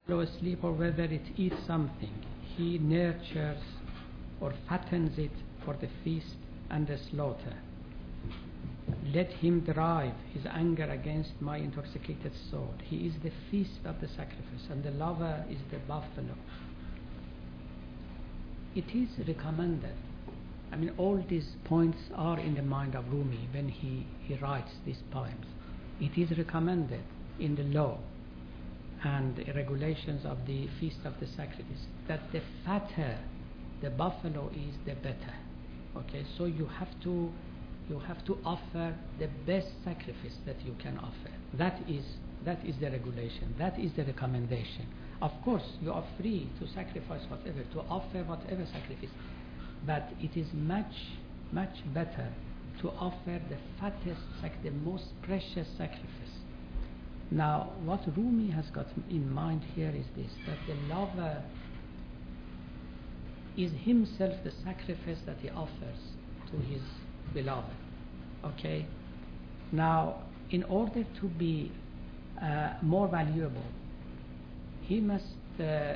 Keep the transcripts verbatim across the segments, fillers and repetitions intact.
buffalo asleep or whether it eats something, he nurtures or fattens it for the feast and the slaughter. Let him drive his anger against my intoxicated soul. He is the feast of the sacrifice, and the lover is the buffalo. It is recommended. I mean, all these points are in the mind of Rumi when he, he writes these poems. It is recommended in the law and the regulations of the feast of the sacrifice that the fatter the buffalo is, the better. Okay, so you have to you have to offer the best sacrifice that you can offer. That is that is the regulation. That is the recommendation. Of course, you are free to sacrifice whatever, to offer whatever sacrifice, but it is much much better to offer the fattest, sac- the most precious sacrifice. Now, what Rumi has got in mind here is this: that the lover is himself the sacrifice that he offers to his beloved. Okay? Now, in order to be uh, more valuable, he must uh,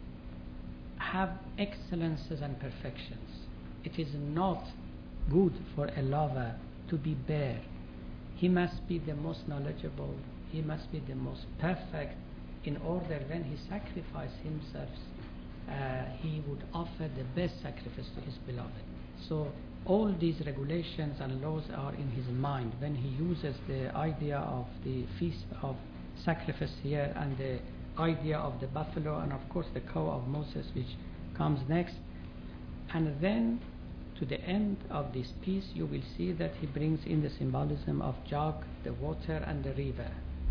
have excellences and perfections. It is not good for a lover to be bare. He must be the most knowledgeable, he must be the most perfect, in order when he sacrifices himself, uh, he would offer the best sacrifice to his beloved. So all these regulations and laws are in his mind when he uses the idea of the feast of sacrifice here, and the idea of the buffalo, and of course the cow of Moses, which comes next. And then to the end of this piece you will see that he brings in the symbolism of jug, the water, and the river.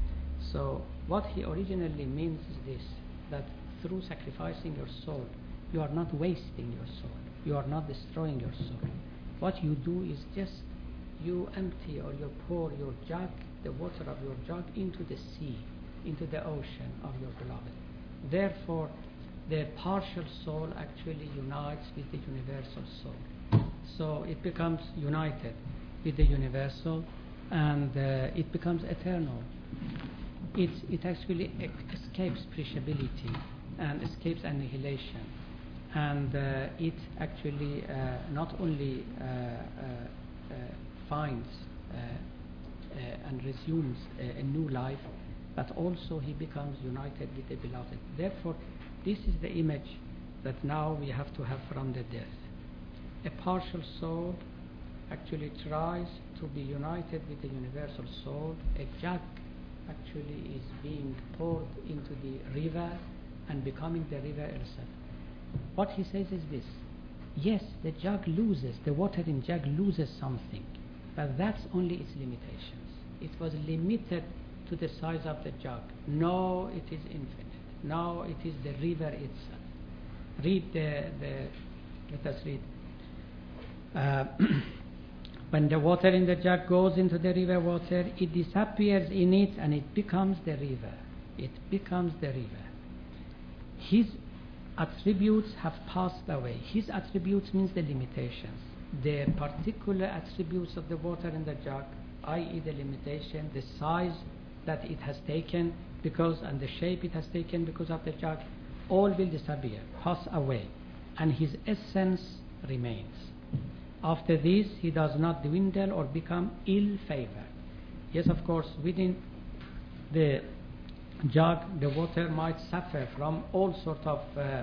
So what he originally means is this: that through sacrificing your soul, you are not wasting your soul, you are not destroying your soul. What you do is just you empty or you pour your jug, the water of your jug, into the sea, into the ocean of your beloved. Therefore the partial soul actually unites with the universal soul. So it becomes united with the universal, and uh, it becomes eternal. It, it actually e- escapes perishability and escapes annihilation. And uh, it actually uh, not only uh, uh, uh, finds uh, uh, and resumes a, a new life, but also he becomes united with the beloved. Therefore, this is the image that now we have to have from the death. A partial soul actually tries to be united with the universal soul. A jug actually is being poured into the river and becoming the river itself. What he says is this: yes, the jug loses, the water in jug loses something, but that's only its limitations. It was limited to the size of the jug. No, it is infinite. No, it is the river itself. Read the, the let us read. Uh, when the water in the jug goes into the river water, it disappears in it and it becomes the river. It becomes the river. His attributes have passed away. His attributes means the limitations. The particular attributes of the water in the jug, that is the limitation, the size that it has taken because, and the shape it has taken because of the jug, all will disappear, pass away, and his essence remains. After this, he does not dwindle or become ill-favored. Yes, of course, within the jug, the water might suffer from all sorts of uh,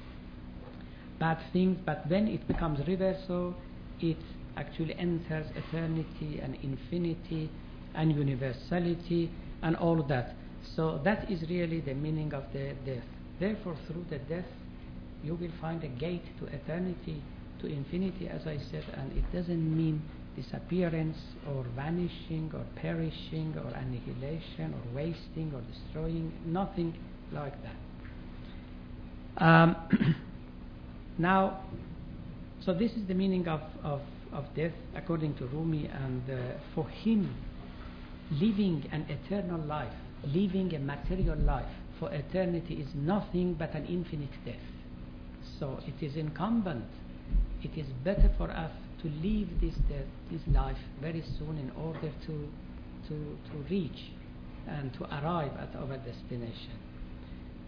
bad things, but when it becomes river, so it actually enters eternity and infinity and universality and all that. So that is really the meaning of the death. Therefore, through the death, you will find a gate to eternity, to infinity, as I said, and it doesn't mean disappearance or vanishing or perishing or annihilation or wasting or destroying, nothing like that. Um, now, so this is the meaning of, of, of death according to Rumi, and uh, for him, living an eternal life, living a material life for eternity is nothing but an infinite death. So it is incumbent, it is better for us to leave this death, this life very soon, in order to, to, to reach and to arrive at our destination.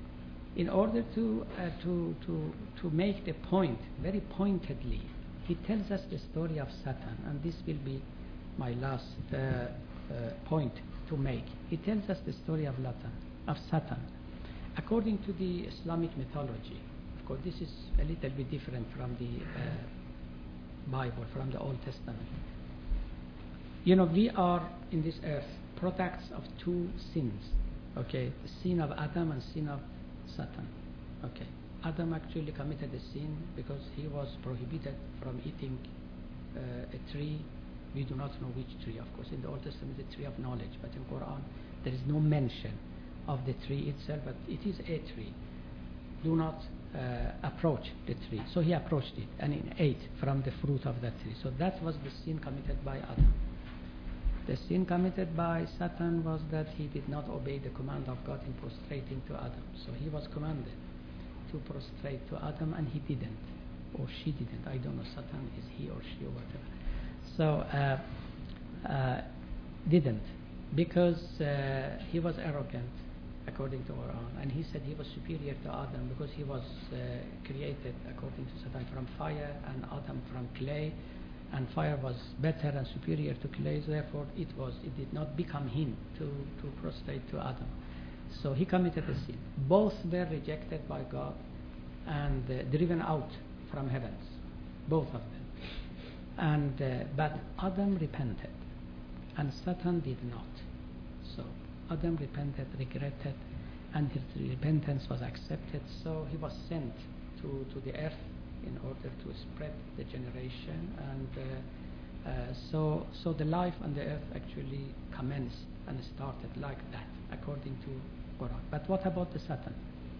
in order to, uh, to, to, to make the point very pointedly, he tells us the story of Satan, and this will be my last uh, uh, point to make. He tells us the story of, Latan, of Satan. According to the Islamic mythology, of course this is a little bit different from the uh, Bible, from the Old Testament. You know, we are in this earth products of two sins, okay? The sin of Adam and sin of Satan, okay? Adam actually committed a sin because he was prohibited from eating uh, a tree. We do not know which tree, of course. In the Old Testament, the tree of knowledge, but in Quran, there is no mention of the tree itself, but it is a tree. Do not uh, approach the tree. So he approached it and he ate from the fruit of that tree. So that was the sin committed by Adam. The sin committed by Satan was that he did not obey the command of God in prostrating to Adam. So he was commanded to prostrate to Adam and he didn't, or she didn't. I don't know, Satan is he or she or whatever. So uh, uh, didn't, because uh, he was arrogant according to Quran, and he said he was superior to Adam because he was uh, created according to Satan from fire and Adam from clay, and fire was better and superior to clay, so therefore it was it did not become him to, to prostrate to Adam. So he committed a sin. Both were rejected by God and uh, driven out from heavens, both of them. And uh, but Adam repented, and Satan did not. So Adam repented, regretted, and his repentance was accepted. So he was sent to, to the earth in order to spread the generation, and uh, uh, so so the life on the earth actually commenced and started like that, according to Quran. But what about the Satan?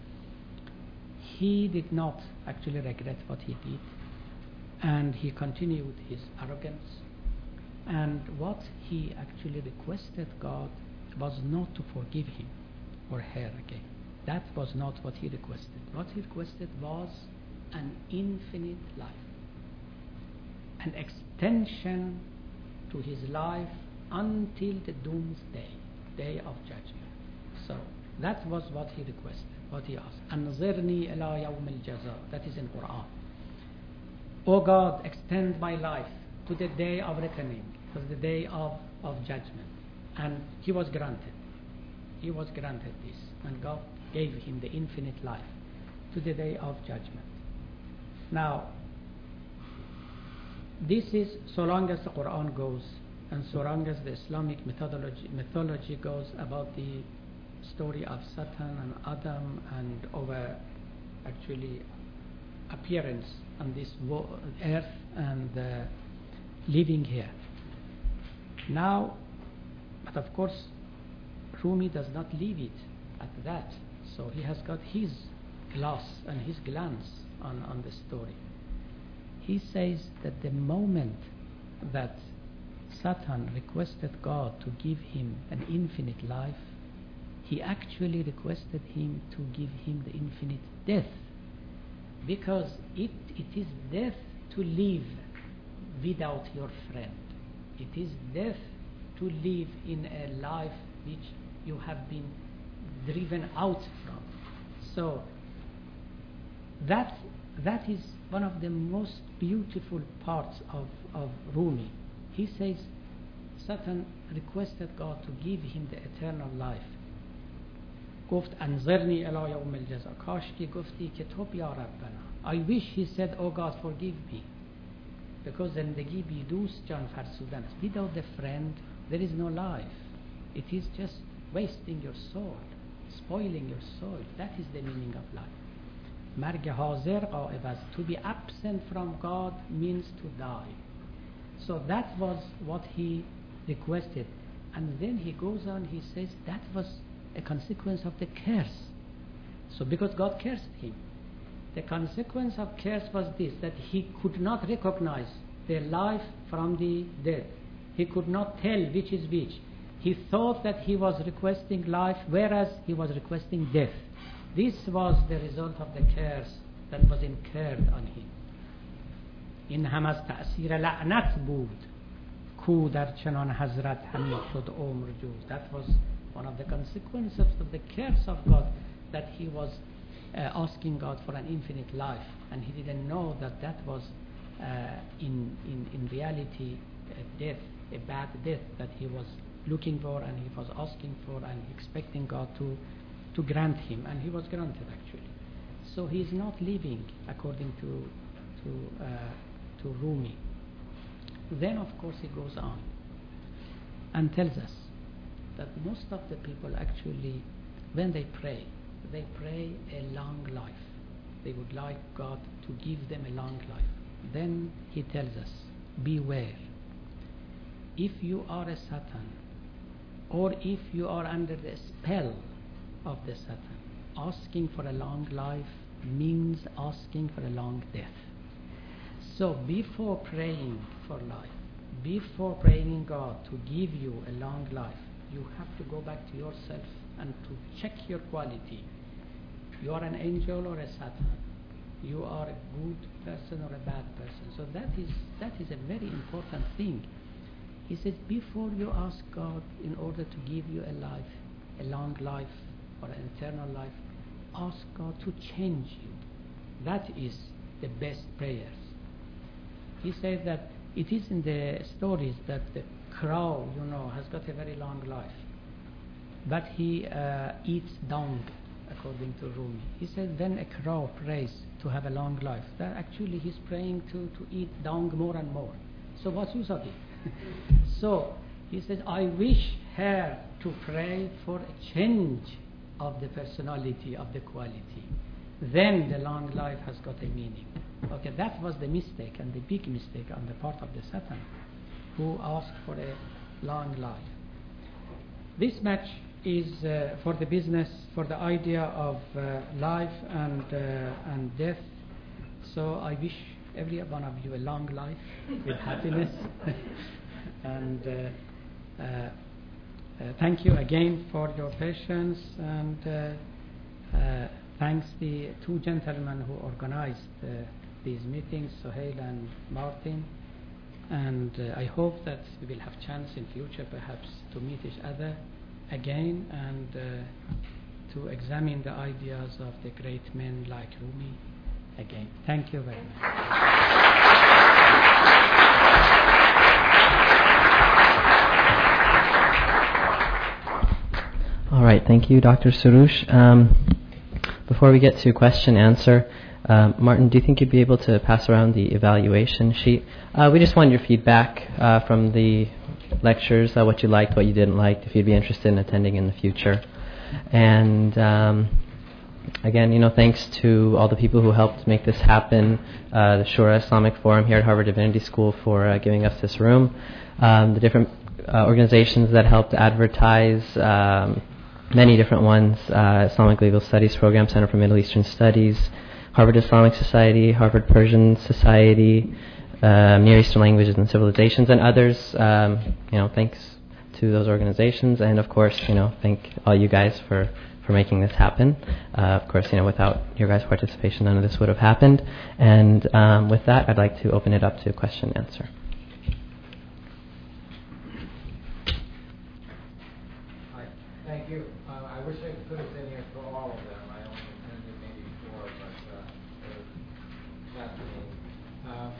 He did not actually regret what he did, and he continued his arrogance. And what he actually requested God was not to forgive him or her again. That was not what he requested. What he requested was an infinite life, an extension to his life until the doomsday, day of judgment. So that was what he requested, what he asked. Anzirni ila yawm al-jaza. That is in Quran. O God, extend my life to the day of reckoning, to the day of, of judgment. And he was granted. He was granted this. And God gave him the infinite life to the day of judgment. Now, this is so long as the Quran goes, and so long as the Islamic methodology, mythology goes about the story of Satan and Adam and our actually appearance on this wo- earth and uh, living here. Now, but of course, Rumi does not leave it at that. So he has got his glass and his glance on, on the story. He says that the moment that Satan requested God to give him an infinite life, he actually requested him to give him the infinite death, because it, it is death to live without your friend. It is death to live in a life which you have been driven out from. So that that is one of the most beautiful parts of, of Rumi. He says Satan requested God to give him the eternal life. گفت انظرنی الی یوم الجزا. کاش که گفتی که تو بیا ربنا. I wish he said, oh God, forgive me, because زندگی بی دوست جان فرسودن است. Without the friend there is no life. It is just wasting your soul, spoiling your soul. That is the meaning of life. مرگ حاضر غائب است. To be absent from God means to die. So that was what he requested. And then he goes on, he says that was a consequence of the curse. So because God cursed him, the consequence of curse was this, that he could not recognize the life from the dead. He could not tell which is which. He thought that he was requesting life, whereas he was requesting death. This was the result of the curse that was incurred on him. این هم از تأثیر لعنت بود کو در چنان حضرت همین شد عمر جوز. That was one of the consequences of the curse of God, that he was uh, asking God for an infinite life, and he didn't know that that was uh, in, in, in reality a death, a bad death that he was looking for and he was asking for and expecting God to, to grant him, and he was granted actually. So he is not living according to, to, uh, to Rumi. Then of course he goes on and tells us that most of the people actually, when they pray, they pray a long life. They would like God to give them a long life. Then he tells us, beware. If you are a Satan, or if you are under the spell of the Satan, asking for a long life means asking for a long death. So before praying for life, before praying God to give you a long life, you have to go back to yourself and to check your quality. You are an angel or a Satan. You are a good person or a bad person. So that is that is a very important thing. He says, before you ask God in order to give you a life, a long life or an eternal life, ask God to change you. That is the best prayers. He says that it is in the stories that the crow, you know, has got a very long life, but he uh, eats dung, according to Rumi. He says when a crow prays to have a long life, that actually he's praying to, to eat dung more and more. So what's use of it? So he says, I wish her to pray for a change of the personality, of the quality. Then the long life has got a meaning. Okay, that was the mistake, and the big mistake on the part of the Satan, who asked for a long life. This match is uh, for the business, for the idea of uh, life and uh, and death. So I wish every one of you a long life with happiness. And uh, uh, uh, thank you again for your patience, and uh, uh, thanks the two gentlemen who organized uh, these meetings, Sohail and Martin. And uh, I hope that we will have chance in future perhaps to meet each other again and uh, to examine the ideas of the great men like Rumi again. Thank you very much. All right, thank you, Doctor Soroush. Um, before we get to question answer, uh, Martin, do you think you'd be able to pass around the evaluation sheet? Uh, we just want your feedback uh, from the lectures, uh, what you liked, what you didn't like, if you'd be interested in attending in the future. And um, again, you know, thanks to all the people who helped make this happen, uh, the Shura Islamic Forum here at Harvard Divinity School for uh, giving us this room, um, the different uh, organizations that helped advertise, um, many different ones, uh, Islamic Legal Studies Program, Center for Middle Eastern Studies, Harvard Islamic Society, Harvard Persian Society, uh, Near Eastern Languages and Civilizations, and others. Um, you know, thanks to those organizations, and of course, you know, thank all you guys for, for making this happen. Uh, of course, you know, without your guys' participation, none of this would have happened. And um, with that, I'd like to open it up to question and answer. Hi, thank you. Uh, I wish I could have been here for all of them. I only attended maybe four, but uh, it was fascinating. Um,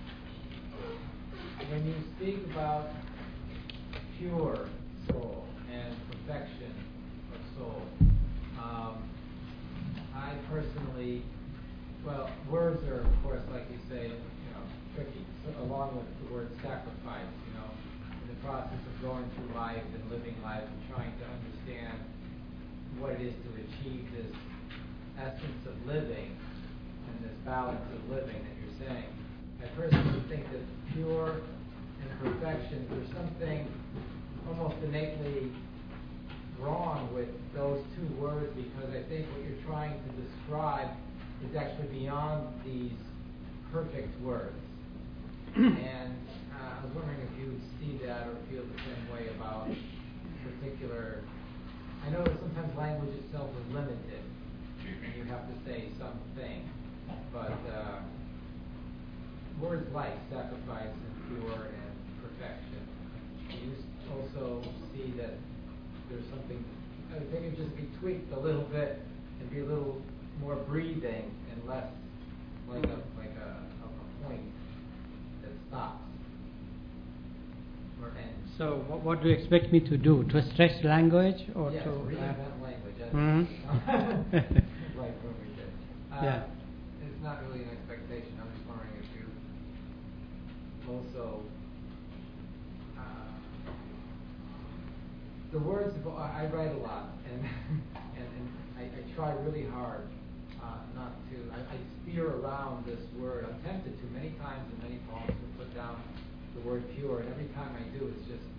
when you speak about pure soul and perfection of soul, um, I personally, well, words are, of course, like you say, you know, tricky, so along with the word sacrifice, you know, in the process of going through life and living life and trying to understand what it is to achieve this essence of living and this balance of living that you're saying. I personally think that pure and perfection, there's something almost innately wrong with those two words, because I think what you're trying to describe is actually beyond these perfect words. And uh, I was wondering if you see that or feel the same way about particular. I know that sometimes language itself is limited, and you have to say something, but uh, words like sacrifice and pure and perfection, do you also see that there's something, I think it just be tweaked a little bit and be a little more breathing and less like a like a, a, a point that stops or ends. So what, what do you expect me to do? To stretch language or yes, to reinvent uh, language? Mm-hmm. Like what we did. Uh, yeah. It's not really an expectation. I'm just wondering if you also uh, the words. I write a lot, and and, and I, I try really hard uh, not to. I, I steer around this word. I'm tempted to many times in many poems to put down the word pure, and every time I do, it's just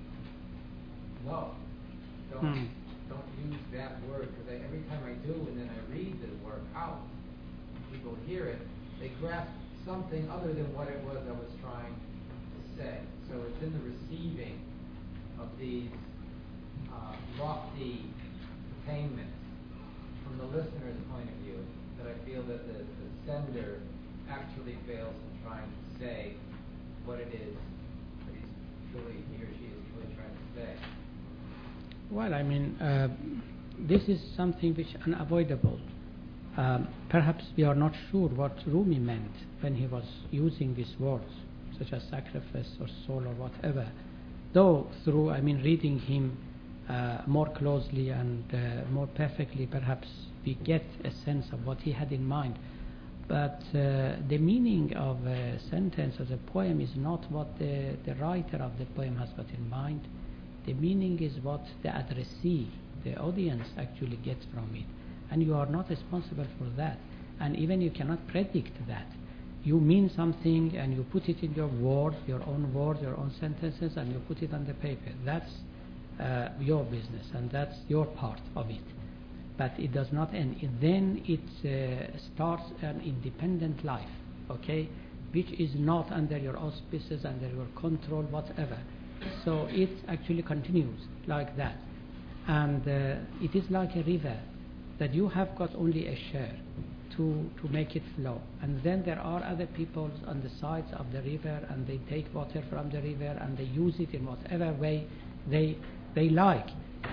no. Don't mm. don't use that word, because every time I do, and then I read the work out, people hear it, they grasp something other than what it was I was trying to say. So it's in the receiving of these uh, lofty attainments from the listener's point of view that I feel that the, the sender actually fails in trying to say what it is that he's truly, he or she is really trying to say. Well, I mean, uh, this is something which is unavoidable. Um, perhaps we are not sure what Rumi meant when he was using these words, such as sacrifice or soul or whatever. Though through, I mean, reading him uh, more closely and uh, more perfectly, perhaps we get a sense of what he had in mind. But uh, the meaning of a sentence as a poem is not what the, the writer of the poem has got in mind. The meaning is what the addressee, the audience, actually gets from it. And you are not responsible for that. And even you cannot predict that. You mean something and you put it in your words, your own words, your own sentences, and you put it on the paper. That's uh, your business, and that's your part of it. But it does not end. It, then it uh, starts an independent life, okay, which is not under your auspices, under your control, whatever. So it actually continues like that. And uh, it is like a river that you have got only a share to, to make it flow. And then there are other people on the sides of the river, and they take water from the river and they use it in whatever way they, they like.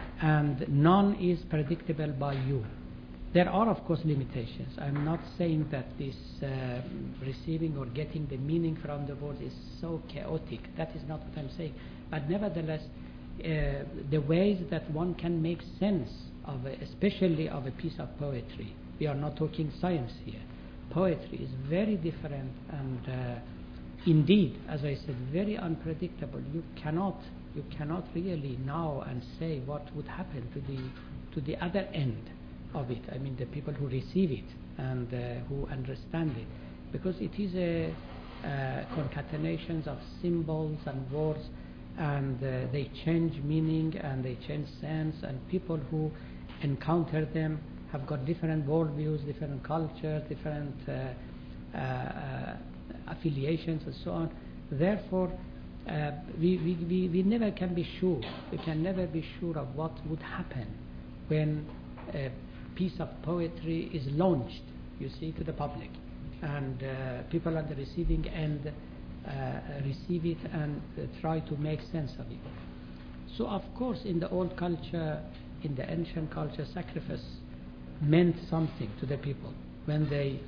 And none is predictable by you. There are, of course, limitations. I'm not saying that this uh, receiving or getting the meaning from the words is so chaotic. That is not what I'm saying. But nevertheless, uh, the ways that one can make sense of, a, especially of a piece of poetry. We are not talking science here. Poetry is very different and uh, indeed, as I said, very unpredictable. You cannot, you cannot really know and say what would happen to the to the other end of it. I mean, the people who receive it and uh, who understand it, because it is a uh, concatenations of symbols and words, and uh, they change meaning and they change sense, and people who encounter them have got different worldviews, different cultures, different uh, uh, affiliations and so on. Therefore, uh, we, we, we, we never can be sure, we can never be sure of what would happen when a piece of poetry is launched, you see, to the public, and uh, people at the receiving end uh, receive it and uh, try to make sense of it. So of course in the old culture, in the ancient culture, sacrifice meant something to the people when they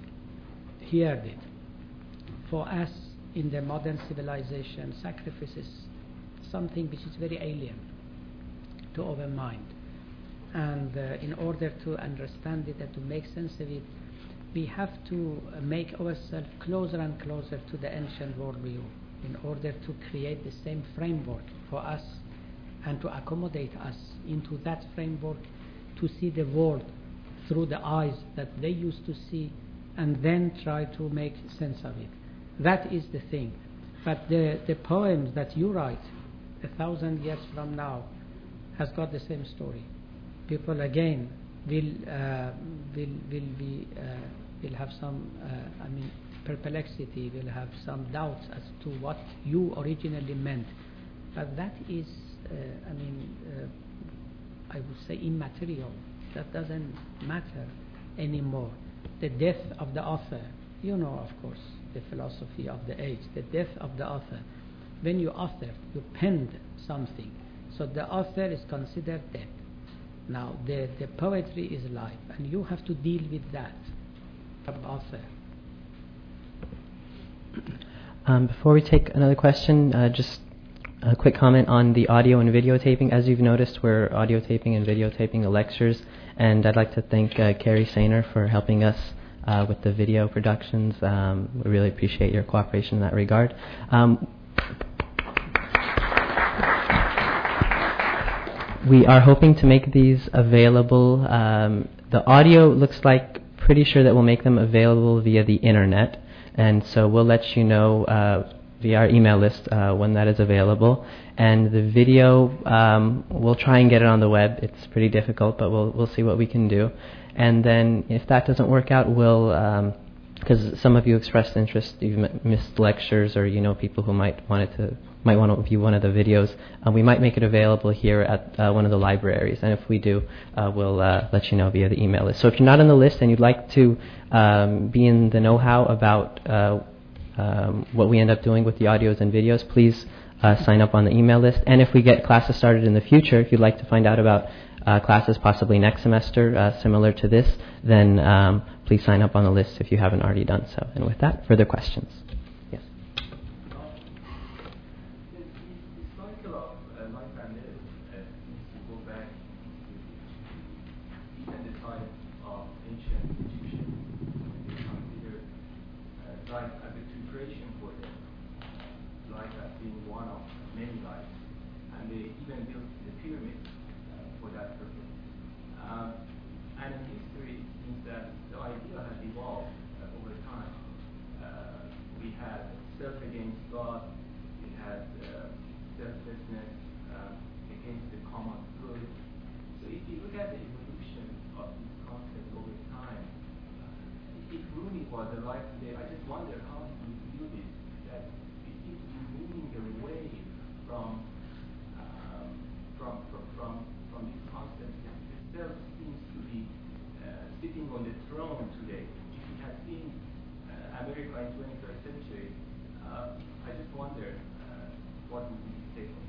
heard it. For us in the modern civilization, sacrifice is something which is very alien to our mind. And uh, in order to understand it and to make sense of it, we have to uh, make ourselves closer and closer to the ancient worldview in order to create the same framework for us and to accommodate us into that framework, to see the world through the eyes that they used to see, and then try to make sense of it. That is the thing. But the, the poems that you write a thousand years from now has got the same story. People again will uh, will will be uh, will have some uh, I mean perplexity, will have some doubts as to what you originally meant. But that is uh, I mean uh, I would say immaterial. That doesn't matter anymore. The death of the author, you know, of course, the philosophy of the age. The death of the author. When you authored, you penned something, so the author is considered dead. Now the, the poetry is life, and you have to deal with that. author. Um, before we take another question, uh, just a quick comment on the audio and videotaping. As you've noticed, we're audio taping and videotaping the lectures, and I'd like to thank uh, Carrie Sainer for helping us uh, with the video productions. Um, we really appreciate your cooperation in that regard. Um, we are hoping to make these available. Um, the audio looks like pretty sure that we'll make them available via the internet, and so we'll let you know uh, via our email list uh, when that is available. And the video, um, we'll try and get it on the web. It's pretty difficult, but we'll we'll see what we can do. And then if that doesn't work out, we'll, because um, some of you expressed interest, you've m- missed lectures, or you know people who might want it to might want to view one of the videos. Uh, we might make it available here at uh, one of the libraries, and if we do, uh, we'll uh, let you know via the email list. So if you're not on the list and you'd like to um, be in the know-how about uh, um, what we end up doing with the audios and videos, please uh, sign up on the email list. And if we get classes started in the future, if you'd like to find out about uh, classes possibly next semester uh, similar to this, then um, please sign up on the list if you haven't already done so. And with that, further questions? Yes. Life as a preparation for them, life as being one of many lives, and they even built the pyramid uh, for that purpose. Um, and in history, it seems that the idea has evolved uh, over time. Uh, we had self against God, we had uh, selflessness uh, against the common good. So if you look at the evolution of this concept over time, if Rumi was alive today, I just wonder how he would view this, that we seem to be moving away from um, from, from from from this concept. The self seems to be uh, sitting on the throne today. If you have seen uh, America in twenty-first century, uh, I just wonder uh, what would be his take on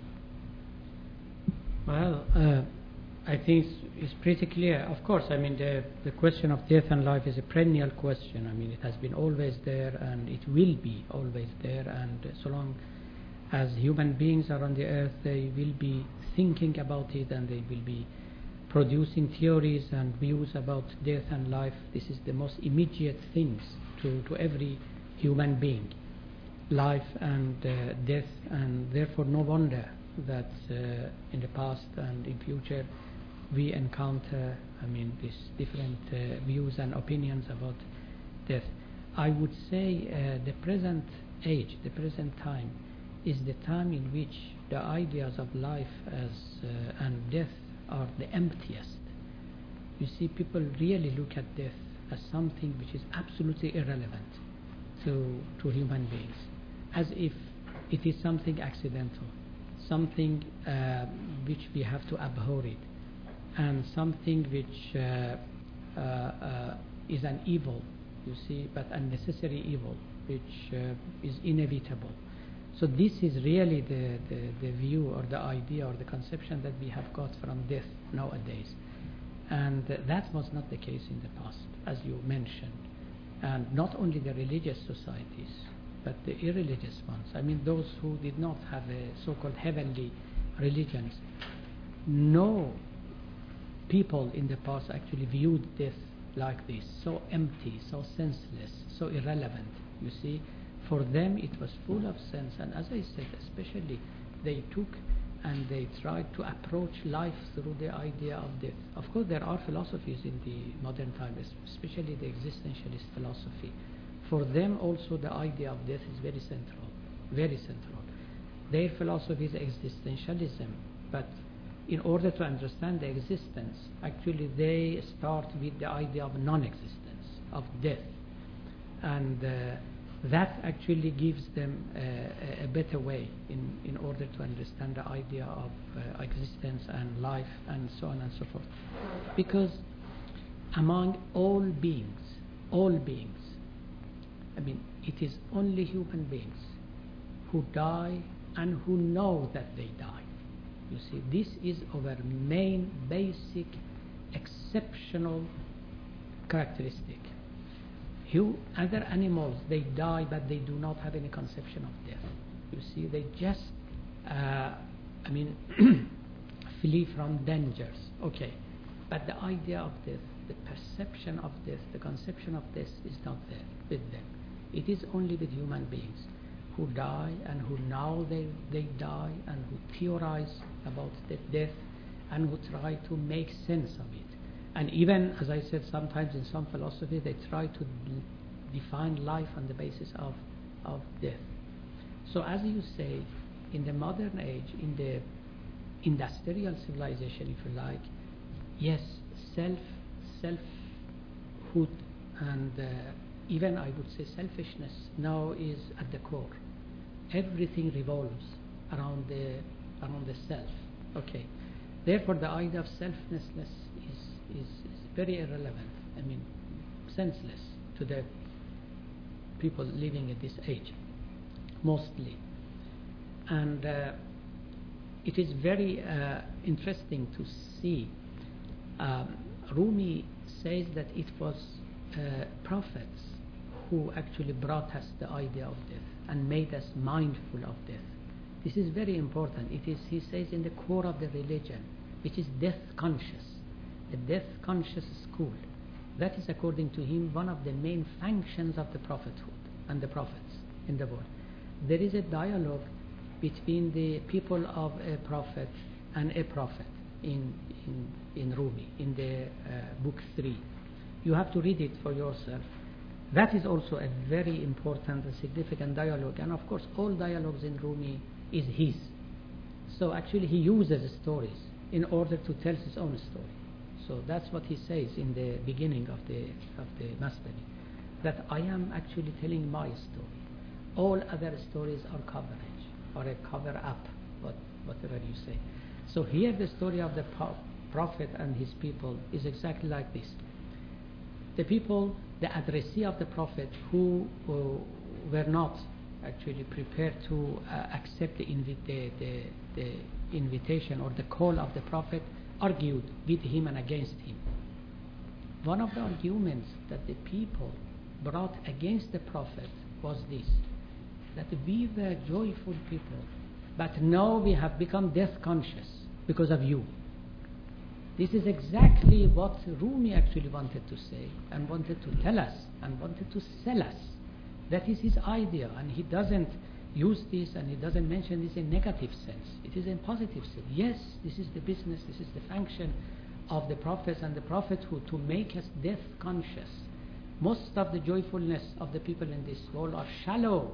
this? Well, uh, I think it's, it's pretty clear. Of course, I mean, the, the question of death and life is a perennial question. I mean, it has been always there, and it will be always there. And uh, so long as human beings are on the earth, they will be thinking about it, and they will be producing theories and views about death and life. This is the most immediate things to, to every human being, life and uh, death, and therefore no wonder that uh, in the past and in future we encounter, I mean, these different uh, views and opinions about death. I would say uh, the present age, the present time, is the time in which the ideas of life as uh, and death are the emptiest. You see, people really look at death as something which is absolutely irrelevant to to human beings, as if it is something accidental, something uh, which we have to abhor it, and something which uh, uh, uh, is an evil, you see, but a necessary evil, which uh, is inevitable. So this is really the, the, the view or the idea or the conception that we have got from death nowadays. And uh, that was not the case in the past, as you mentioned. And not only the religious societies, but the irreligious ones. I mean, those who did not have a so-called heavenly religions. No people in the past actually viewed death like this, so empty, so senseless, so irrelevant, you see. For them it was full of sense, and as I said, especially they took and they tried to approach life through the idea of death. Of course there are philosophies in the modern times, especially the existentialist philosophy. For them also the idea of death is very central, very central. Their philosophy is existentialism, but in order to understand the existence, actually they start with the idea of non-existence, of death. And uh, that actually gives them uh, a better way in, in order to understand the idea of uh, existence and life and so on and so forth. Because among all beings, all beings, I mean, it is only human beings who die and who know that they die. You see, this is our main, basic, exceptional characteristic. hu- other animals, they die, but they do not have any conception of death. You see, they just, uh, I mean, flee from dangers. Okay, but the idea of death, the perception of death, the conception of death is not there with them. It is only with human beings who die and who know they, they die and who theorize about the death and who try to make sense of it. And even, as I said, sometimes in some philosophy they try to d- define life on the basis of, of death. So as you say, in the modern age, in the industrial civilization, if you like, yes, self, selfhood and uh, even I would say selfishness now is at the core. Everything revolves around the around the self. Okay. Therefore, the idea of selflessness is, is, is very irrelevant. I mean, senseless to the people living at this age, mostly. And uh, it is very uh, interesting to see. Um, Rumi says that it was uh, prophets who actually brought us the idea of death and made us mindful of death. This is very important. It is, he says, in the core of the religion, which is death conscious, the death conscious school. That is, according to him, one of the main functions of the prophethood and the prophets in the world. There is a dialogue between the people of a prophet and a prophet in in, in Rumi, in the uh, book three. You have to read it for yourself. That is also a very important and significant dialogue, and of course all dialogues in Rumi is his. So actually he uses stories in order to tell his own story. So that's what he says in the beginning of the of the Masnavi, that I am actually telling my story. All other stories are coverage or a cover up, what, whatever you say. So here the story of the po- prophet and his people is exactly like this. The people, the addressee of the prophet who uh, were not actually prepared to uh, accept the, invi- the, the, the invitation or the call of the prophet argued with him and against him. One of the arguments that the people brought against the prophet was this, that we were joyful people, but now we have become death conscious because of you. This is exactly what Rumi actually wanted to say and wanted to tell us and wanted to sell us. That is his idea, and he doesn't use this and he doesn't mention this in negative sense. It is in positive sense. Yes, this is the business, this is the function of the prophets and the prophethood, to make us death conscious. Most of the joyfulness of the people in this world are shallow,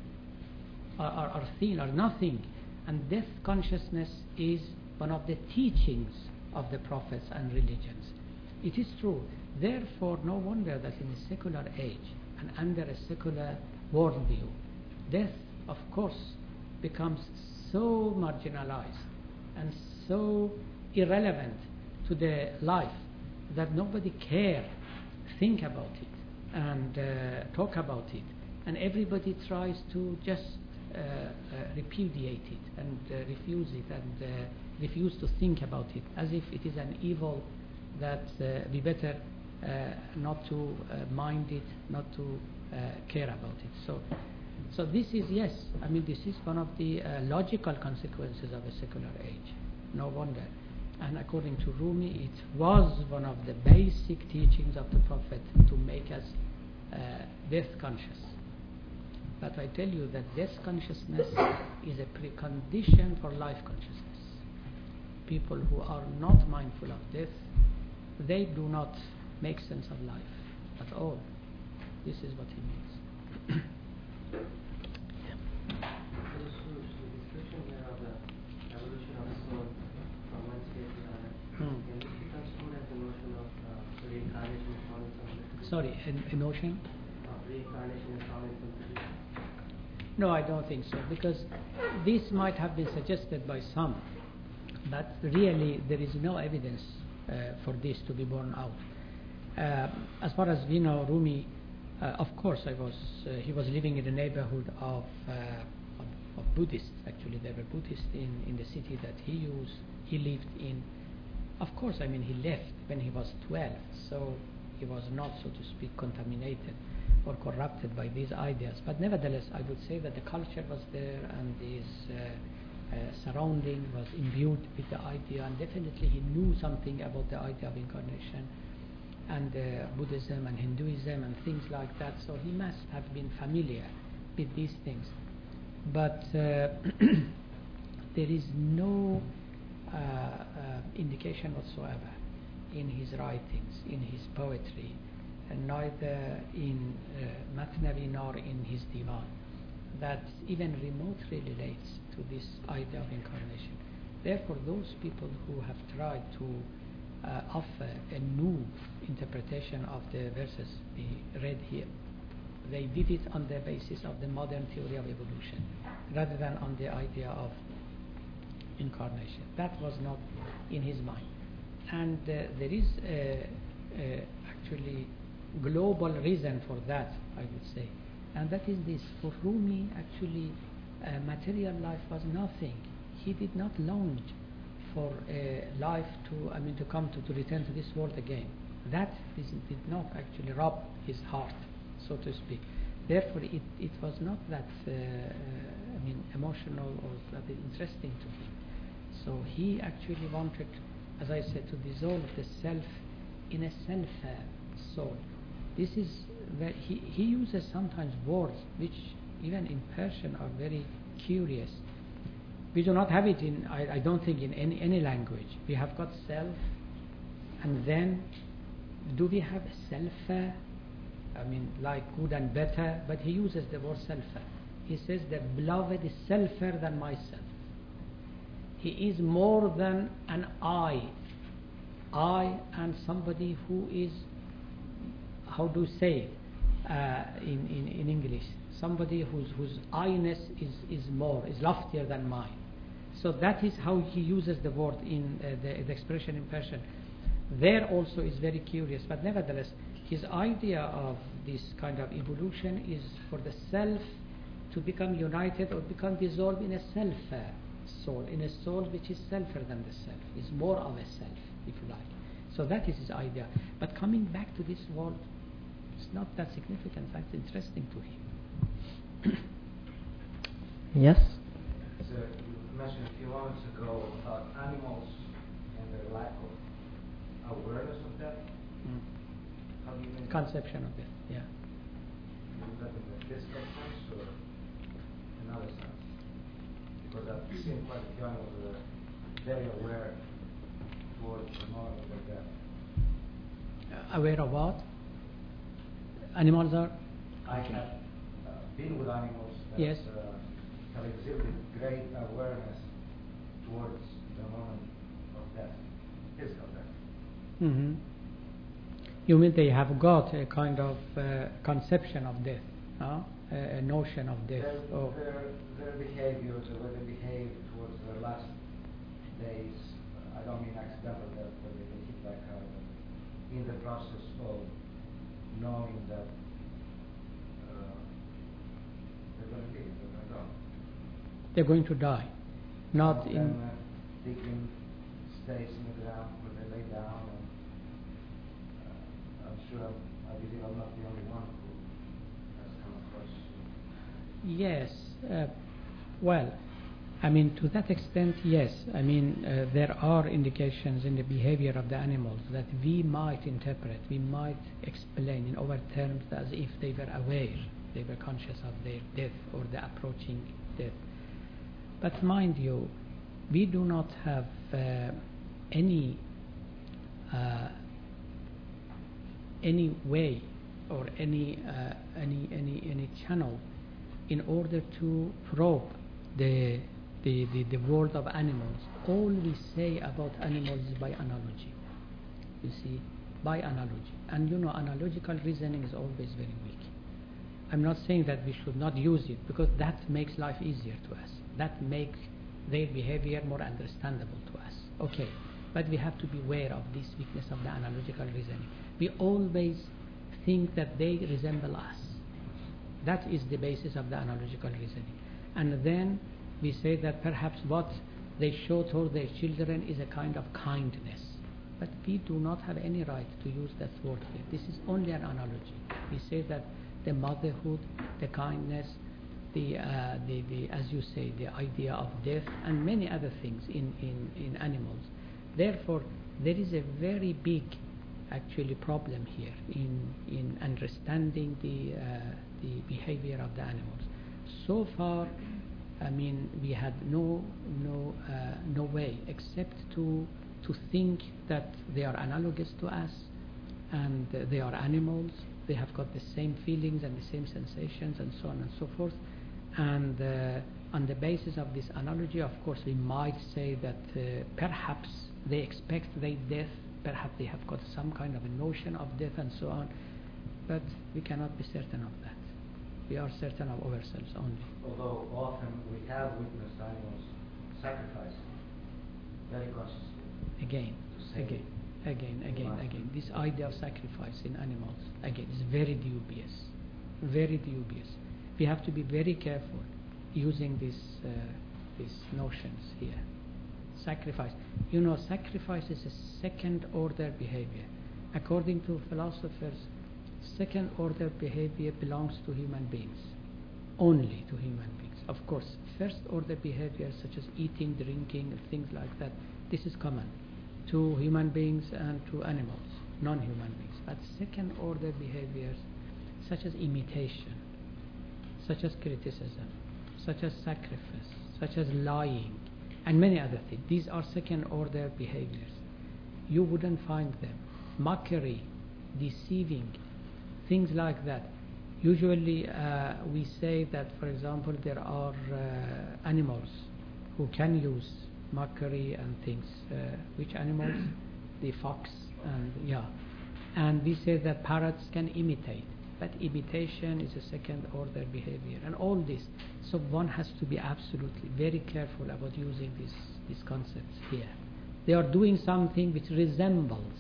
are, are, are thin, are nothing. And death consciousness is one of the teachings of the prophets and religions. It is true. Therefore, no wonder that in a secular age and under a secular worldview, death, of course, becomes so marginalized and so irrelevant to the life that nobody care, think about it and uh, talk about it, and everybody tries to just uh, uh, repudiate it and uh, refuse it and uh, refuse to think about it, as if it is an evil that uh, we better uh, not to uh, mind it, not to uh, care about it. So, so this is, yes, I mean, this is one of the uh, logical consequences of a secular age. No wonder. And according to Rumi, it was one of the basic teachings of the Prophet to make us uh, death conscious. But I tell you that death consciousness is a precondition for life consciousness. People who are not mindful of death, they do not make sense of life at all. This is what he means. Sorry, an emotion? No, I don't think so, because this might have been suggested by some, but really there is no evidence uh, for this to be borne out. Uh, as far as we know, Rumi, uh, of course, I was. Uh, he was living in the neighborhood of, uh, of, of Buddhists. Actually, there were Buddhists in, in the city that he used. He lived in. Of course, I mean, he left when he was twelve, so he was not, so to speak, contaminated. or corrupted by these ideas. But nevertheless, I would say that the culture was there, and his uh, uh, surrounding was imbued with the idea, and definitely he knew something about the idea of incarnation and uh, Buddhism and Hinduism and things like that. So he must have been familiar with these things. But uh, there is no uh, uh, indication whatsoever in his writings, in his poetry, and neither in uh, Matnavi nor in his Divan, that even remotely relates to this idea of incarnation. Therefore, those people who have tried to uh, offer a new interpretation of the verses we read here, they did it on the basis of the modern theory of evolution, rather than on the idea of incarnation. That was not in his mind. And uh, there is a, a actually global reason for that, I would say, and that is this: for Rumi, actually, uh, material life was nothing. He did not long for a life to, I mean, to come to, to return to this world again. That is, did not actually rob his heart, so to speak. Therefore, it, it was not that, uh, uh, I mean, emotional or that interesting to him. So he actually wanted, as I said, to dissolve the self in a self uh, soul. This is where he, he uses sometimes words which even in Persian are very curious. We do not have it in, I, I don't think, in any, any language. We have got self, and then do we have self? I mean, like good and better, but he uses the word self. He says the beloved is selfer than myself. He is more than an I. I and somebody who is, how do you say uh, in, in, in English? Somebody whose, whose I-ness is, is more, is loftier than mine. So that is how he uses the word in uh, the, the expression in Persian. There also is very curious, but nevertheless, his idea of this kind of evolution is for the self to become united or become dissolved in a self uh, soul, in a soul which is selfer than the self, is more of a self, if you like. So that is his idea. But coming back to this world, it's not that significant. That's interesting to him. Yes? So you mentioned a few moments ago about animals and their lack of awareness of death. Mm. How do you mean? Conception of it, yeah. Is that in the physical sense or another sense? Because I've seen quite a few animals that are very aware towards the moment of their death. Uh, aware of what? Animals are? I have uh, been with animals that Yes. uh, have exhibited great awareness towards the moment of death, physical death. Mm-hmm. You mean they have got a kind of uh, conception of death, huh? a, a notion of death? Their, Oh. their, their behavior, the way they behave towards their last days, uh, I don't mean accidental death, but they get hit by a car, but in the process of knowing that uh, they're going to leave, they're going to go. They're going to die, not Some of in. them, uh, digging stays in the ground where they lay down, and uh, I'm sure, I believe I'm not the only one who has come across. Yes, uh, well, I mean, to that extent, yes. I mean, uh, there are indications in the behavior of the animals that we might interpret, we might explain in our terms as if they were aware, they were conscious of their death or the approaching death. But mind you, we do not have uh, any uh, any way or any uh, any any any channel in order to probe the, the the the world of animals. All we say about animals is by analogy. You see, by analogy, and you know, analogical reasoning is always very weak. I'm not saying that we should not use it, because that makes life easier to us. That makes their behavior more understandable to us. Okay, but we have to be aware of this weakness of the analogical reasoning. We always think that they resemble us. That is the basis of the analogical reasoning. And then we say that perhaps what they show toward their children is a kind of kindness. But we do not have any right to use that word here. This is only an analogy. We say that the motherhood, the kindness, the, uh, the, the, as you say, the idea of death, and many other things in, in, in animals. Therefore, there is a very big, actually, problem here in, in understanding the, uh, the behavior of the animals. So far, I mean, we had no, no, uh, no way except to, to think that they are analogous to us, and uh, they are animals. They have got the same feelings and the same sensations, and so on and so forth. And uh, on the basis of this analogy, of course, we might say that uh, perhaps they expect their death, perhaps they have got some kind of a notion of death and so on, but we cannot be certain of that. We are certain of ourselves only. Although often we have witnessed animals sacrificing very consciously. Again, again, again, again, again. This idea of sacrifice in animals, again, is very dubious, very dubious. We have to be very careful using these uh, these notions here. Sacrifice. You know, sacrifice is a second-order behavior. According to philosophers, second-order behavior belongs to human beings, only to human beings. Of course, first-order behaviors such as eating, drinking, and things like that, this is common to human beings and to animals, non-human beings. But second-order behaviors such as imitation, such as criticism, such as sacrifice, such as lying, and many other things. These are second-order behaviors. You wouldn't find them. Mockery, deceiving, things like that. Usually uh, we say that, for example, there are uh, animals who can use mockery and things. Uh, which animals? The fox and yeah. And we say that parrots can imitate. But imitation is a second order behavior, and all this. So one has to be absolutely very careful about using these these concepts here. They are doing something which resembles,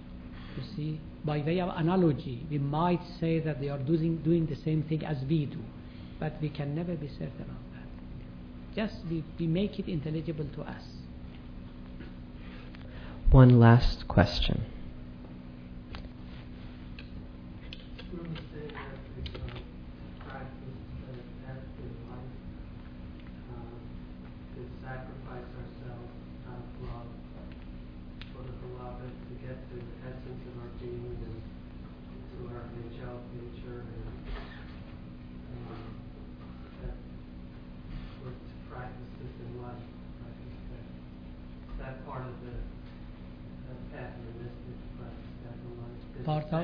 you see, by way of analogy, we might say that they are doing doing the same thing as we do, but we can never be certain of that. Just we, we make it intelligible to us. One last question. Part of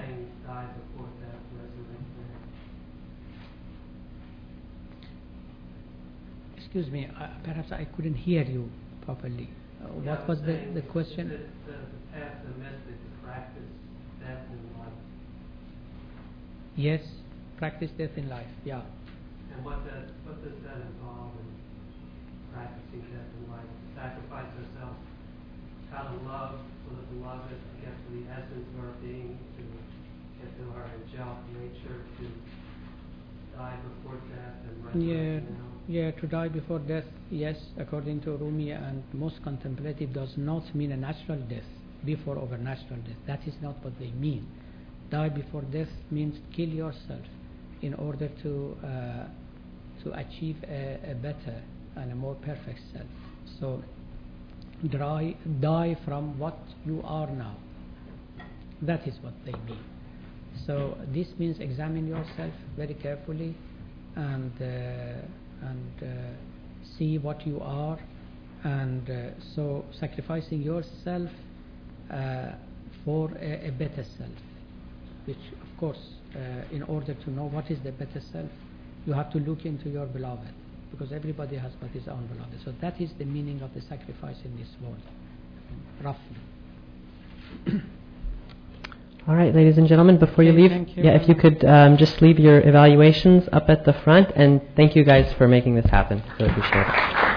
Excuse me, uh, perhaps I couldn't hear you properly. Uh, yeah, what was the, the question? The, the, the path of the mystic practice death in life. Yes, practice death in life, yeah. And what does, what does that involve in practicing death in life? Sacrifice ourselves out of love, so that the love is to get to the essence of our being, to get to our angelic nature, to die before death and resurrect Yeah, now. yeah, to die before death, yes, according to Rumi and most contemplative, does not mean a natural death before overnatural death. That is not what they mean. Die before death means kill yourself in order to uh, to achieve a, a better and a more perfect self. So die, die from what you are now. That is what they mean. So this means examine yourself very carefully and uh, and uh, see what you are, and uh, so sacrificing yourself uh, for a, a better self, which of course uh, in order to know what is the better self, you have to look into your beloved, because everybody has got his own beloved. So that is the meaning of the sacrifice in this world, roughly. All right, ladies and gentlemen, before Okay, you leave, thank you yeah, if you could um, just leave your evaluations up at the front, and thank you guys for making this happen. Really appreciate it.